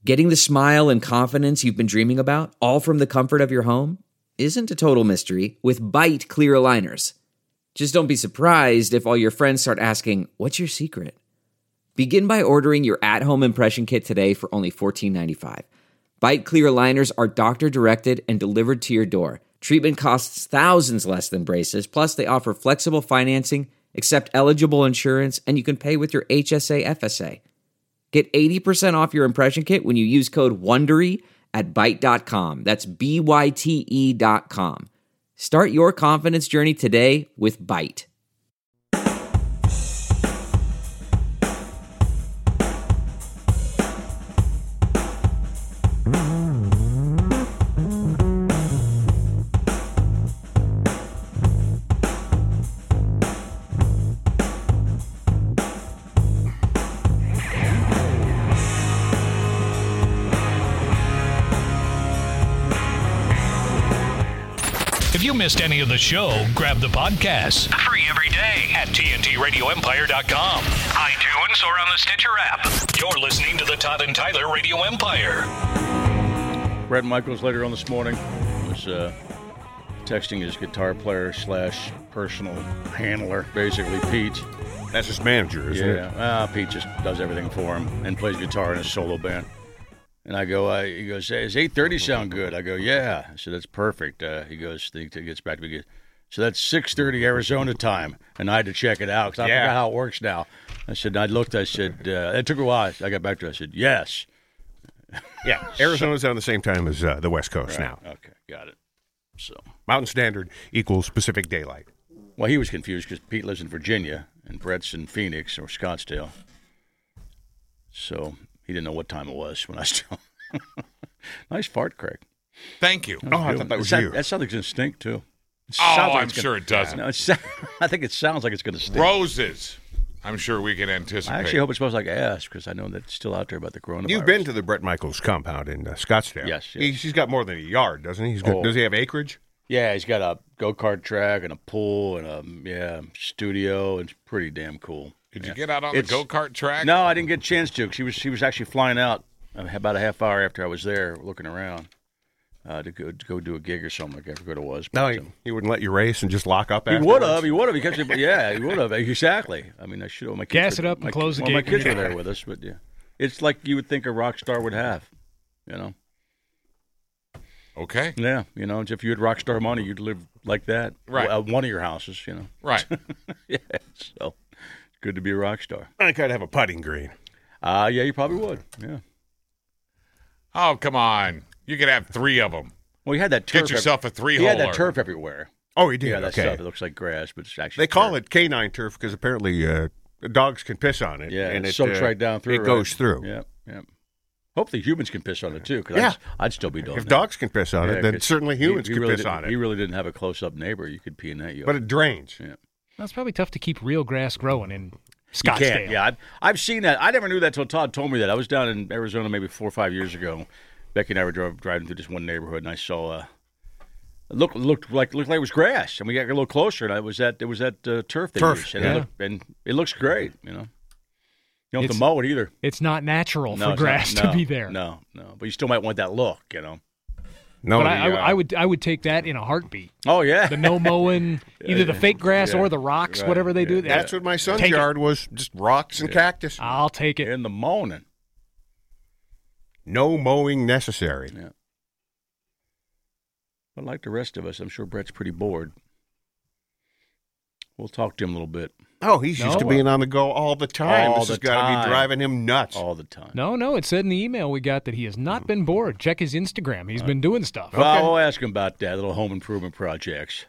Getting the smile and confidence you've been dreaming about, all from the comfort of your home, isn't a total mystery with Byte clear aligners. Just don't be surprised if all your friends start asking, "What's your secret?" Begin by ordering your at-home impression kit today for only $14.95. Byte clear aligners are doctor-directed and delivered to your door. Treatment costs thousands less than braces, plus they offer flexible financing, accept eligible insurance, and you can pay with your HSA FSA. Get 80% off your impression kit when you use code WONDERY at Byte.com. That's BYTE.com. Start your confidence journey today with Byte. If you missed any of the show, grab the podcast. Free every day at TNTRadioEmpire.com, iTunes, or on the Stitcher app. You're listening to the Todd and Tyler Radio Empire. Bret Michaels later on this morning was texting his guitar player / personal handler, basically Pete. That's his manager, isn't it? Yeah, Pete just does everything for him and plays guitar in his solo band. And I go, he goes, "Hey, does 8:30 sound good?" I go, "Yeah." I said, "That's perfect." He goes, he gets back to me, "So that's 6:30 Arizona time." And I had to check it out because I forgot how it works now. I said, I looked, I said, it took a while. I got back to it. I said, "Yes." Yeah, Arizona's on the same time as the West Coast now. Okay, got it. So Mountain Standard equals Pacific Daylight. Well, he was confused because Pete lives in Virginia and Brett's in Phoenix or Scottsdale. So he didn't know what time it was when I was telling him. Nice fart, Craig. Thank you. Oh, I thought that was you. That sounds like it's going to stink, too. I'm sure it doesn't. No, I think it sounds like it's going to stink. Roses. I'm sure we can anticipate. I actually hope it smells like ass because I know that's still out there about the coronavirus. You've been to the Bret Michaels compound in Scottsdale. Yes. He's got more than a yard, doesn't he? Does he have acreage? Yeah, he's got a go-kart track and a pool and a studio. It's pretty damn cool. Did you get out on the go-kart track? No, I didn't get a chance to. She was actually flying out about a half hour after I was there looking around to go do a gig or something. I forget what it was. No, he wouldn't let you race and just lock up afterwards? He would have. Because, he would have. Exactly. I mean, I should have. My kids Gas it up and close the gate. My kids were there with us, but yeah. It's like you would think a rock star would have, you know. Okay. Yeah, if you had rock star money, you'd live like that. Right. One of your houses, Right. Yeah, so good to be a rock star. I could have a putting green. Yeah, you probably would. Yeah. Oh, come on. You could have 3 of them. Well, you had that turf. Get yourself a 3-holer. He had that turf everywhere. Oh, he did? Yeah, that okay. stuff. It looks like grass, but it's actually They call it canine turf because apparently dogs can piss on it. Yeah, and it soaks right down through. It goes through. Yeah. Hopefully humans can piss on it, too, because I'd still be doing If that. dogs can piss on it, then certainly humans can piss on it. He really didn't have a close-up neighbor. You could pee in that yard. But it drains. Yeah. Well, it's probably tough to keep real grass growing in Scottsdale. You can't. Yeah, I've seen that. I never knew that until Todd told me that. I was down in Arizona maybe 4 or 5 years ago. Becky and I were driving through this one neighborhood, and I saw it looked like it was grass. And we got a little closer, and it was that turf they used. And it looks great, You don't have to mow it either. It's not natural for grass to be there. No. But you still might want that look, No, but I would take that in a heartbeat. Oh, yeah. The no mowing, either the fake grass or the rocks, whatever they do. That's what my son's yard was, just rocks and cactus. I'll take it. In the morning. No mowing necessary. Yeah. But like the rest of us, I'm sure Brett's pretty bored. We'll talk to him a little bit. Oh, he's used to being on the go all the time. This has got to be driving him nuts. All the time. No, it said in the email we got that he has not been bored. Check his Instagram. He's been doing stuff. Well, we'll ask him about that, little home improvement projects.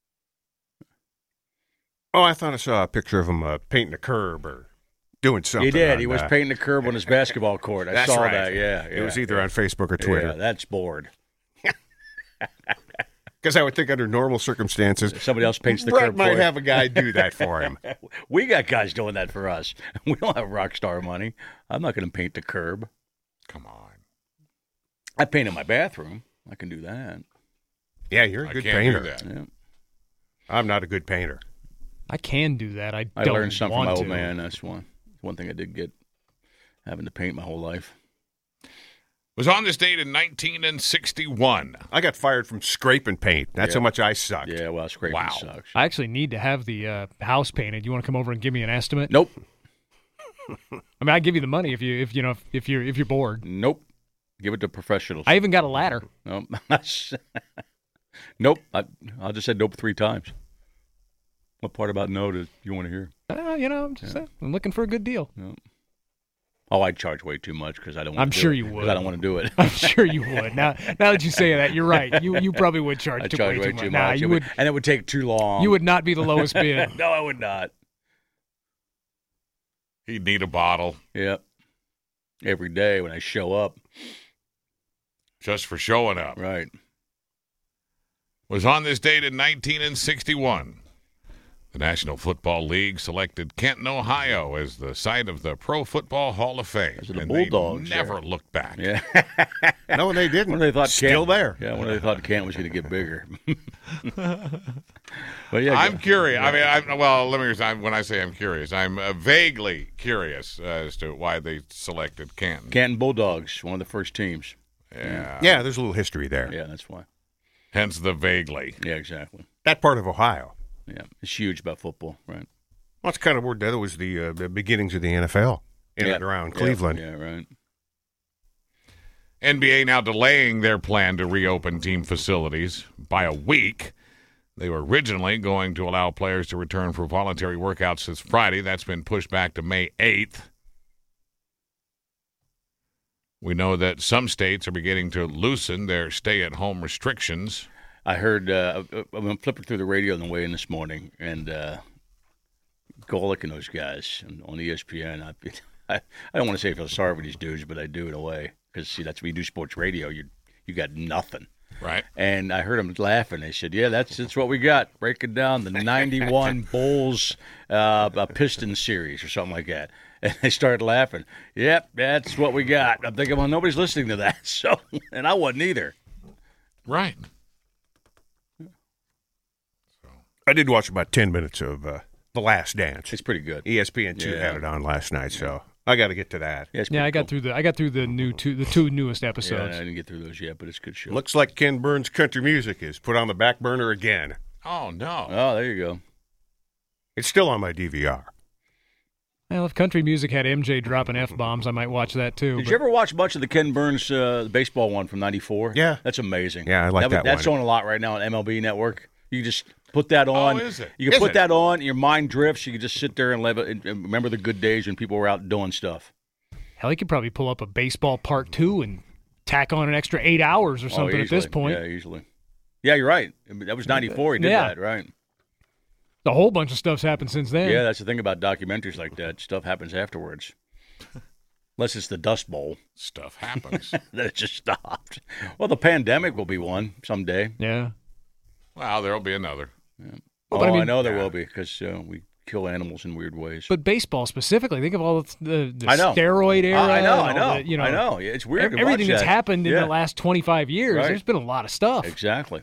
Oh, I thought I saw a picture of him painting a curb or doing something. He did. He was painting the curb on his basketball court. I saw that, yeah. It was either on Facebook or Twitter. Yeah, that's bored. Because I would think under normal circumstances, somebody else paints the Brett curb might for have a guy do that for him. We got guys doing that for us. We don't have rock star money. I'm not going to paint the curb. Come on. I painted my bathroom. I can do that. Yeah, you're a good can't painter. do that. Yeah. I'm not a good painter. I can do that. I learned something from my want old to. man. That's one thing I did get, having to paint my whole life. Was on this date in 1961. I got fired from scraping paint. That's how much I sucked. Yeah, well, scraping Wow. sucks. I actually need to have the house painted. You want to come over and give me an estimate? Nope. I mean, I give you the money if you're bored. Nope. Give it to professionals. I even got a ladder. Nope. Nope. I'll just say nope 3 times. What part about no do you want to hear? I'm just saying, I'm looking for a good deal. No. Oh, I'd charge way too much because I don't. I'm sure you would. Because I don't want to do it. I'm sure you would. Now that you say that, you're right. You probably would charge I'd way charge way too too much. Nah, much. you would. And it would take too long. You would not be the lowest bid. No, I would not. He'd need a bottle Yep. Every day when I show up. just for showing up. Right. Was on this date in 1961. The National Football League selected Canton, Ohio as the site of the Pro Football Hall of Fame. Those are the and Bulldogs they never there. looked back. Yeah. No, they didn't. When they thought Still Canton, there. Yeah, when they thought Canton was going to get bigger. But yeah, I'm curious. I mean, when I say I'm curious, I'm vaguely curious as to why they selected Canton. Canton Bulldogs, one of the first teams. Yeah. Yeah, there's a little history there. Yeah, that's why. Hence the vaguely. Yeah, exactly. That part of Ohio. Yeah, it's huge about football, right? Well, it's kind of where that was the beginnings of the NFL in and around Cleveland. Yeah, right. NBA now delaying their plan to reopen team facilities by a week. They were originally going to allow players to return for voluntary workouts this Friday. That's been pushed back to May 8th. We know that some states are beginning to loosen their stay-at-home restrictions. I heard, I'm flipping through the radio on the way in this morning, and Golick and those guys on ESPN, I don't want to say I feel sorry for these dudes, but I do in a way. Because, see, that's when you do sports radio, you got nothing. Right. And I heard them laughing. They said, yeah, that's what we got. Breaking down the 91 Bulls Pistons series or something like that. And they started laughing. Yep, that's what we got. I'm thinking, well, nobody's listening to that. So, and I wasn't either. Right. I did watch about 10 minutes of The Last Dance. It's pretty good. ESPN2 had it on last night, so I got to get to that. Yeah, I got through the two newest episodes. Yeah, I didn't get through those yet, but it's a good show. Looks like Ken Burns' country music is put on the back burner again. Oh, no. Oh, there you go. It's still on my DVR. Well, if country music had MJ dropping F-bombs, I might watch that too. Did you ever watch much of the Ken Burns baseball one from '94? Yeah. That's amazing. Yeah, I like that That's one. on a lot right now on MLB Network. You just put that on. Oh, is it? You can Is put it? that on, your mind drifts. You can just sit there and live it and remember the good days when people were out doing stuff. Hell, he could probably pull up a baseball part 2 and tack on an extra 8 hours or something at this point. Yeah, easily. Yeah, you're right. That was '94. He did Yeah. that, right? A whole bunch of stuff's happened since then. Yeah, that's the thing about documentaries like that. Stuff happens afterwards. Unless it's the Dust Bowl. Stuff happens. Then it just stopped. Well, the pandemic will be one someday. Yeah. Well, there'll be another. Well, Oh, but I mean- I know there will be because we kill animals in weird ways. But baseball specifically, think of all the I know. steroid era. I know. and all the, I know. Yeah, it's weird. to Everything watch that's that. happened in Yeah, the last 25 years, Right. there's been a lot of stuff. Exactly.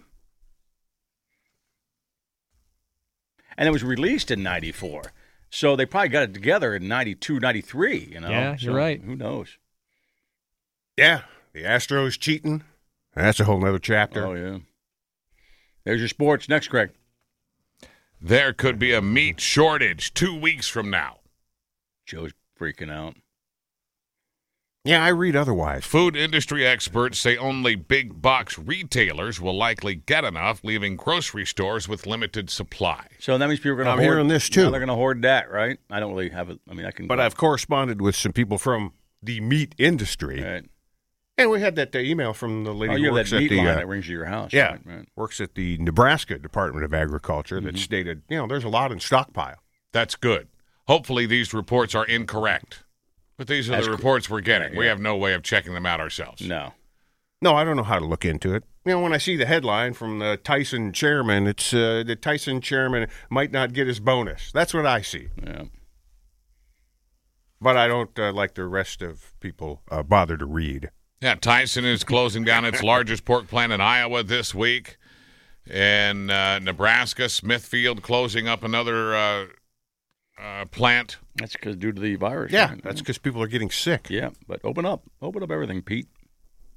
And it was released in '94, so they probably got it together in '92, '93. You know. Yeah, you're So, right. Who knows? Yeah, the Astros cheating. That's a whole nother chapter. Oh yeah. There's your sports. Next, Craig. There could be a meat shortage 2 weeks from now. Joe's freaking out. Yeah, I read otherwise. Food industry experts say only big box retailers will likely get enough, leaving grocery stores with limited supply. So that means people are going to I'm hoard. hearing this, too. Now they're going to hoard that, right? I don't really have it. I mean, I can. But I've corresponded with some people from the meat industry, Right. and we had that email from the lady Oh, who you have works that at meat the line that brings you to your house. yeah, Right. works at the Nebraska Department of Agriculture that stated, there's a lot in stockpile. That's good. Hopefully these reports are incorrect. But these are That's the cool. reports we're getting. Yeah. We have no way of checking them out ourselves. No. No, I don't know how to look into it. When I see the headline from the Tyson chairman, it's the Tyson chairman might not get his bonus. That's what I see. Yeah. But I don't, like the rest of people, bother to read. Yeah, Tyson is closing down its largest pork plant in Iowa this week. In Nebraska, Smithfield closing up another plant. That's because due to the virus. Yeah, right? that's because people are getting sick. Yeah, but open up everything, Pete.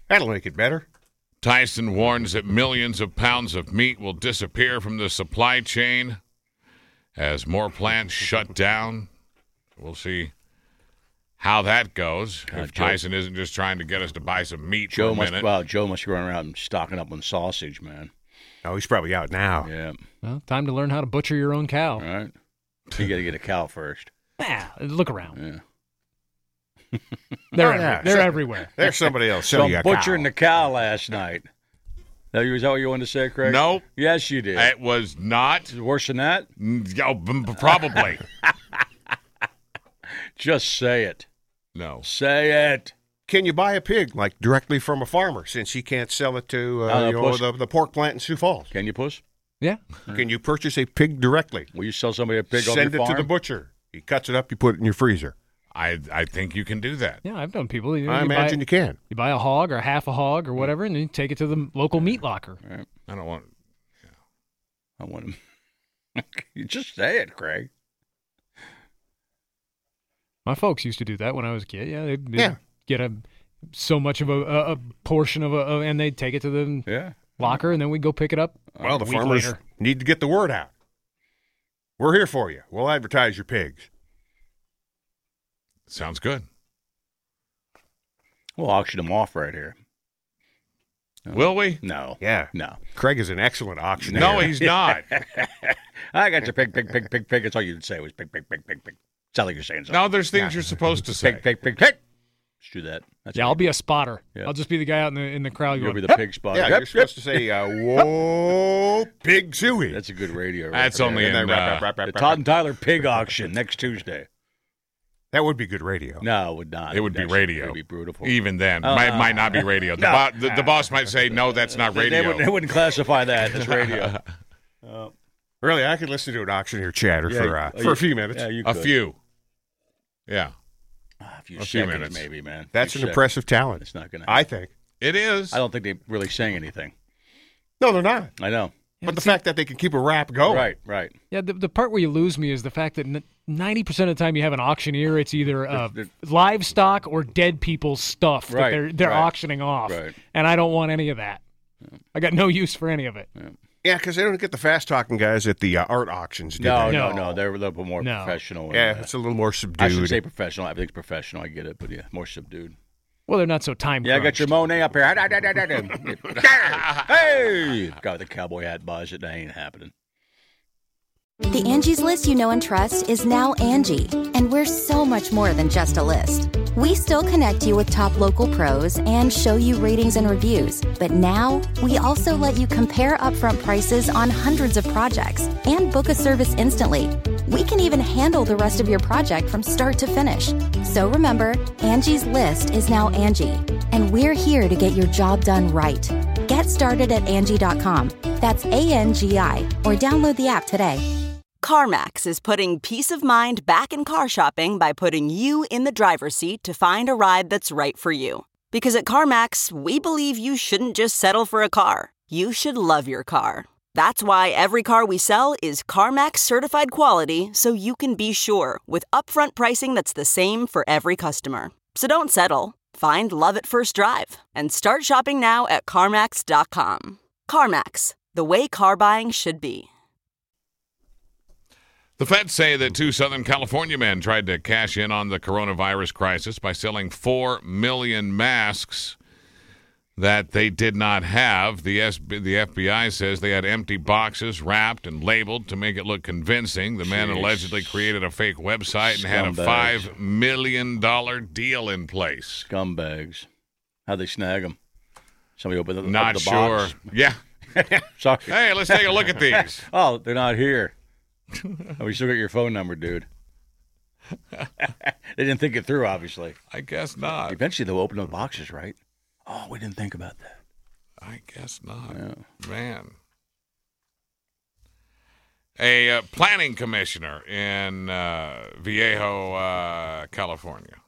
That'll make it better. Tyson warns that millions of pounds of meat will disappear from the supply chain as more plants shut down. We'll see how that goes. If Tyson isn't just trying to get us to buy some meat for a minute. Joe must be running around stocking up on sausage, man. Oh, he's probably out now. Yeah. Well, time to learn how to butcher your own cow. All right. You got to get a cow first. Look around. Yeah. They're everywhere. There's somebody else. So I'm butchering the cow last night. Is that what you wanted to say, Craig? No. Yes, you did. It was not. Worse than that? Probably. Just say it. No. Say it. Can you buy a pig, like, directly from a farmer, since he can't sell it to the pork plant in Sioux Falls? Can you, Puss? Yeah. Can you purchase a pig directly? Will you sell somebody a pig off your Send it farm? to the butcher. He cuts it up, you put it in your freezer. I think you can do that. Yeah, I've known people. I imagine you can. You buy a hog or half a hog or whatever, and then you take it to the local meat locker. Right. I don't want. I want him. You just say it, Craig. My folks used to do that when I was a kid. Yeah, they'd get so much of a portion of and they'd take it to the locker, and then we'd go pick it up. Well, the farmers need to get the word out. We're here for you. We'll advertise your pigs. Sounds good. We'll auction them off right here. Will we? No. Yeah. No. Craig is an excellent auctioneer. No, he's not. I got your pig. That's all you'd say was pig. Sound like you're saying something. No, there's things you're supposed to say. Pig. Let's do that. I'll be a spotter. Yeah. I'll just be the guy out in the crowd. You'll going, be the pig spotter. Yeah, you're supposed to say, whoa, pig suey. That's a good radio. That's only in the Todd and Tyler pig auction next Tuesday. That would be good radio. No, it would not. It would be radio. It would be beautiful. Even then. Might not be radio. The boss might say, no, that's not radio. They wouldn't classify that as radio. Really, I could listen to an auctioneer chatter for a few minutes. Yeah, you a could. few. Yeah. A few seconds, minutes, maybe, man. That's an impressive talent. It's not going to I think. It is. I don't think they really sang anything. No, they're not. I know. But the fact that they can keep a rap going. Right. Yeah, the part where you lose me is the fact that 90% of the time you have an auctioneer, it's either livestock or dead people's stuff that they're auctioning off. Right. And I don't want any of that. I got no use for any of it. Yeah, because they don't get the fast-talking guys at the art auctions, do they? No. They're a little bit more professional. Yeah, it's a little more subdued. I should say professional. I think it's professional. I get it. But, yeah, more subdued. Well, they're not so time I got your Monet up here. Hey! Guy with the cowboy hat buys it. That ain't happening. The Angie's List you know and trust is now Angie, and we're so much more than just a list. We still connect you with top local pros and show you ratings and reviews, but now we also let you compare upfront prices on hundreds of projects and book a service instantly. We can even handle the rest of your project from start to finish. So remember, Angie's List is now Angie, and we're here to get your job done right. Get started at Angie.com. That's ANGI, or download the app today. CarMax is putting peace of mind back in car shopping by putting you in the driver's seat to find a ride that's right for you. Because at CarMax, we believe you shouldn't just settle for a car. You should love your car. That's why every car we sell is CarMax certified quality, so you can be sure with upfront pricing that's the same for every customer. So don't settle. Find love at first drive and start shopping now at CarMax.com. CarMax, the way car buying should be. The feds say that 2 Southern California men tried to cash in on the coronavirus crisis by selling 4 million masks that they did not have. The FBI says they had empty boxes wrapped and labeled to make it look convincing. The men allegedly created a fake website and had a $5 million deal in place. Scumbags. How'd they snag them? Somebody opened the Not the sure. box. Yeah. Sorry. Hey, let's take a look at these. Oh, they're not here. We still got your phone number, dude. They didn't think it through, obviously. I guess not. Eventually, they'll open up the boxes, right? Oh, we didn't think about that. I guess not. Yeah. Man. A planning commissioner in Viejo, California,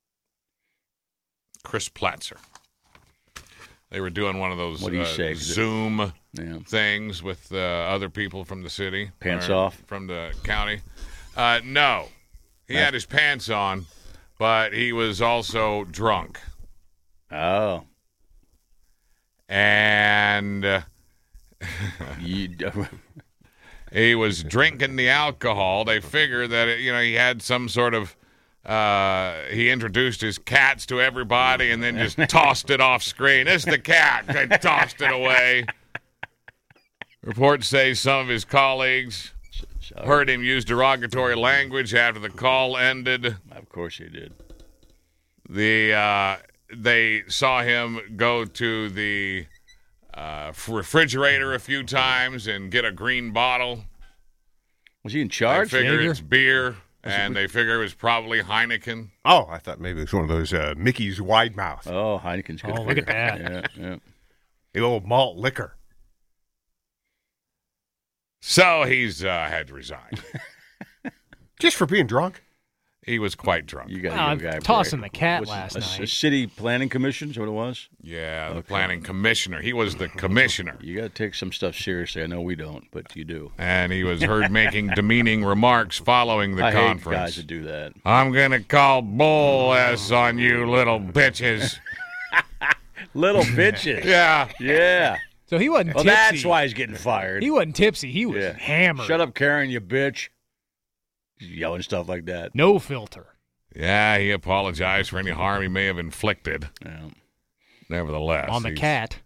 Chris Platzer. They were doing one of those Zoom things with other people from the city. Pants off? From the county. No. He had his pants on, but he was also drunk. Oh. He was drinking the alcohol. They figure that, he had some sort of, he introduced his cats to everybody and then just tossed it off screen. This is the cat. They tossed it away. Reports say some of his colleagues heard him use derogatory language after the call ended. Of course he did. They saw him go to the refrigerator a few times and get a green bottle. Was he in charge? They figure it's beer, and they figure it was probably Heineken. Oh, I thought maybe it was one of those Mickey's Wide Mouth. Oh, Heineken's good. Oh, look at that. Yeah. The old malt liquor. So he's had to resign. Just for being drunk? He was quite drunk. You got to tossing the cat last night. A city planning commission is what it was? Yeah, the planning commissioner. He was the commissioner. You got to take some stuff seriously. I know we don't, but you do. And he was heard making demeaning remarks following the conference. I hate guys that do that. I'm going to call bull S on you little bitches. Little bitches? Yeah. Yeah. So he wasn't tipsy. That's why he's getting fired. He wasn't tipsy. He was hammered. Shut up, Karen, you bitch. Yelling stuff like that. No filter. Yeah, he apologized for any harm he may have inflicted. Yeah. Nevertheless. On the cat.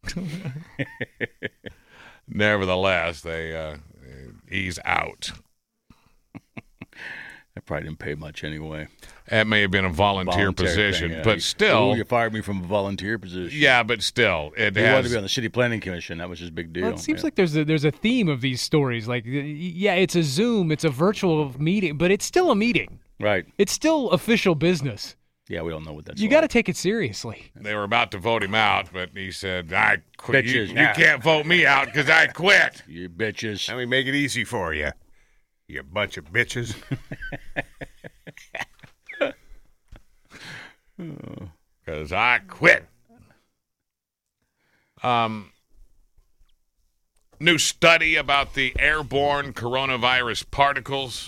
Nevertheless, he's out. I probably didn't pay much anyway. That may have been a volunteer position, thing, yeah. but still. You fired me from a volunteer position. Yeah, but still. He wanted to be on the city planning commission. That was his big deal. Well, it seems like there's a theme of these stories. Like, yeah, it's a Zoom, it's a virtual meeting, but it's still a meeting. Right. It's still official business. Yeah, we don't know what that's You got to take it seriously. They were about to vote him out, but he said, I quit. Bitches. You can't vote me out because I quit. You bitches. Let me make it easy for you. You bunch of bitches. Because I quit. New study about the airborne coronavirus particles.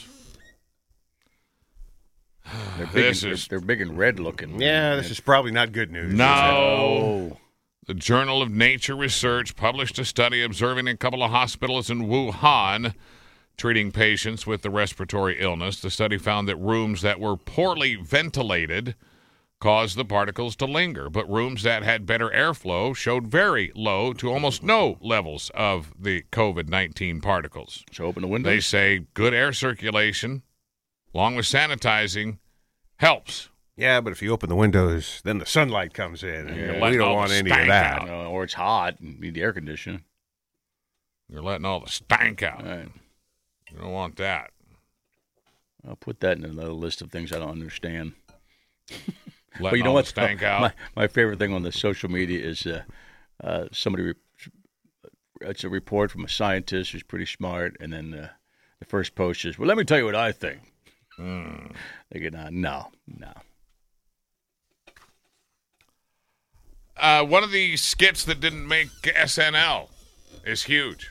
They're big and red looking. Yeah, this is probably not good news. No. The Journal of Nature Research published a study observing a couple of hospitals in Wuhan treating patients with the respiratory illness. The study found that rooms that were poorly ventilated caused the particles to linger, but rooms that had better airflow showed very low to almost no levels of the COVID-19 particles. So open the windows. They say good air circulation, along with sanitizing, helps. Yeah, but if you open the windows, then the sunlight comes in. And we don't want any of that. Or it's hot and need the air conditioning. You're letting all the stank out. Right. You don't want that. I'll put that in another list of things I don't understand. Letting but you know all what? the stank out. My favorite thing on the social media is somebody. It's a report from a scientist who's pretty smart, and then the first post is, "Well, let me tell you what I think." They get no. One of the skits that didn't make SNL is huge.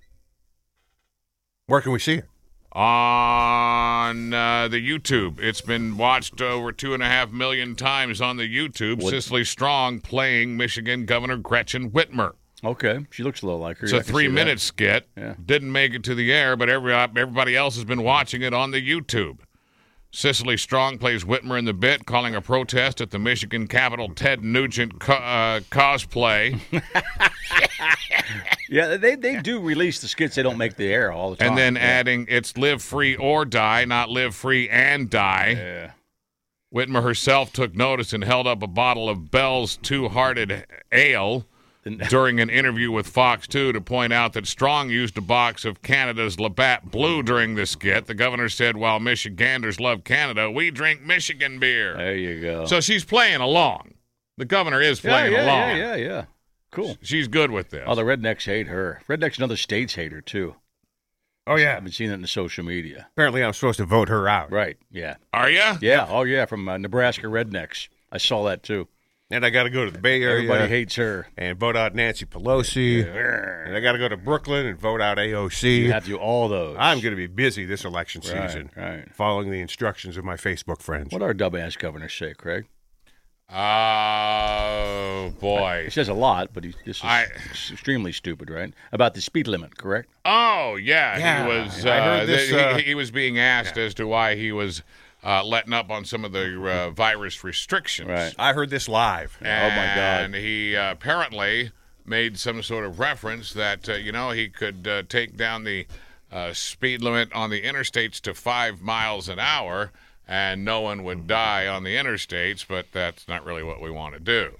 Where can we see it? On the YouTube. It's been watched over 2.5 million times on the YouTube. Cicely Strong playing Michigan Governor Gretchen Whitmer. Okay. She looks a little like her. It's a 3-minute skit. Yeah. Didn't make it to the air, but everybody else has been watching it on the YouTube. Cicely Strong plays Whitmer in the bit, calling a protest at the Michigan Capitol Ted Nugent cosplay. Yeah, they do release the skits. They don't make the air all the time. And then adding, it's live free or die, not live free and die. Yeah. Whitmer herself took notice and held up a bottle of Bell's Two-Hearted Ale during an interview with Fox 2 to point out that Strong used a box of Canada's Labatt Blue during the skit. The governor said, while Michiganders love Canada, we drink Michigan beer. There you go. So she's playing along. The governor is playing along. Yeah. Cool. She's good with this. Oh, the rednecks hate her. Rednecks in other states hate her, too. Oh, yeah. I've been seeing that in the social media. Apparently I'm supposed to vote her out. Right, yeah. Are you? Yeah, oh, yeah, from Nebraska rednecks. I saw that, too. And I got to go to the Bay Area. Everybody hates her. And vote out Nancy Pelosi. Yeah. And I got to go to Brooklyn and vote out AOC. You have to do all those. I'm going to be busy this election season. Right. Following the instructions of my Facebook friends. What our dumbass governors say, Craig? boy. He says a lot, but this is extremely stupid, right? About the speed limit, correct? Oh, yeah. He was. I heard this, he was being asked as to why he was letting up on some of the virus restrictions. Right. I heard this live. And oh, my God. And he apparently made some sort of reference that, he could take down the speed limit on the interstates to 5 miles an hour and no one would die on the interstates, but that's not really what we want to do.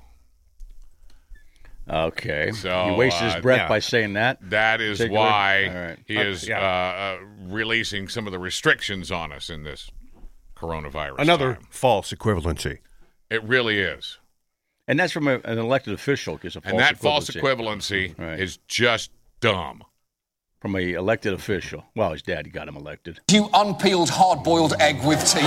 Okay. So he wasted his breath by saying that? That is why he is releasing some of the restrictions on us in this coronavirus. Another time. false equivalency. It really is. And that's from an elected official. And that false equivalency is just dumb. From an elected official. Well, his daddy got him elected. You unpeeled hard-boiled egg with teeth.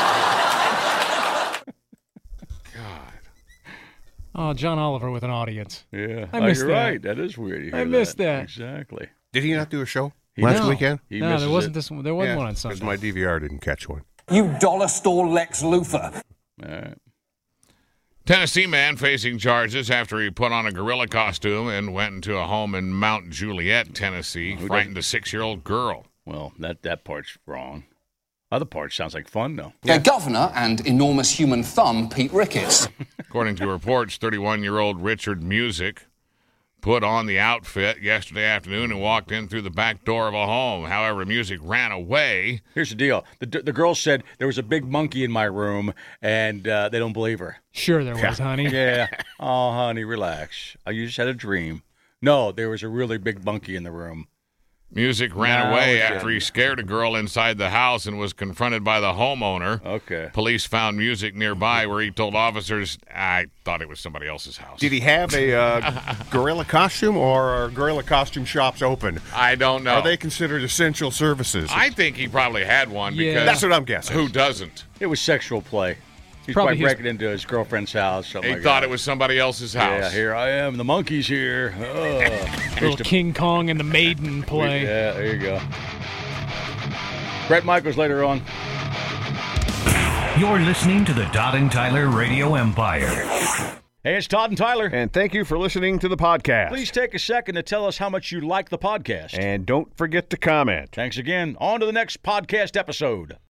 God. Oh, John Oliver with an audience. Yeah. I missed you're that. right. That is weird. I missed that. Exactly. Did he not do a show He last no. weekend? He No, misses there wasn't it. this. There wasn't one on Sunday. Because my DVR didn't catch one. You dollar store Lex Luthor. All right. Tennessee man facing charges after he put on a gorilla costume and went into a home in Mount Juliet, Tennessee, frightened a 6-year-old girl. Well, that part's wrong. Other part sounds like fun, though. Their governor and enormous human thumb, Pete Ricketts. According to reports, 31-year-old Richard Music put on the outfit yesterday afternoon and walked in through the back door of a home. However, Music ran away. Here's the deal. The girl said there was a big monkey in my room, and they don't believe her. Sure there was, honey. Yeah. Oh, honey, relax. You just had a dream. No, there was a really big monkey in the room. Music ran away after he scared a girl inside the house and was confronted by the homeowner. Okay. Police found Music nearby where he told officers, I thought it was somebody else's house. Did he have a gorilla costume, or are gorilla costume shops open? I don't know. Are they considered essential services? I think he probably had one because that's what I'm guessing. Who doesn't? It was sexual play. He's Probably probably breaking into his girlfriend's house. He thought it was somebody else's house. Yeah, here I am. The monkey's here. Little King Kong and the Maiden play. Yeah, there you go. Brett Michaels later on. You're listening to the Todd and Tyler Radio Empire. Hey, it's Todd and Tyler. And thank you for listening to the podcast. Please take a second to tell us how much you like the podcast. And don't forget to comment. Thanks again. On to the next podcast episode.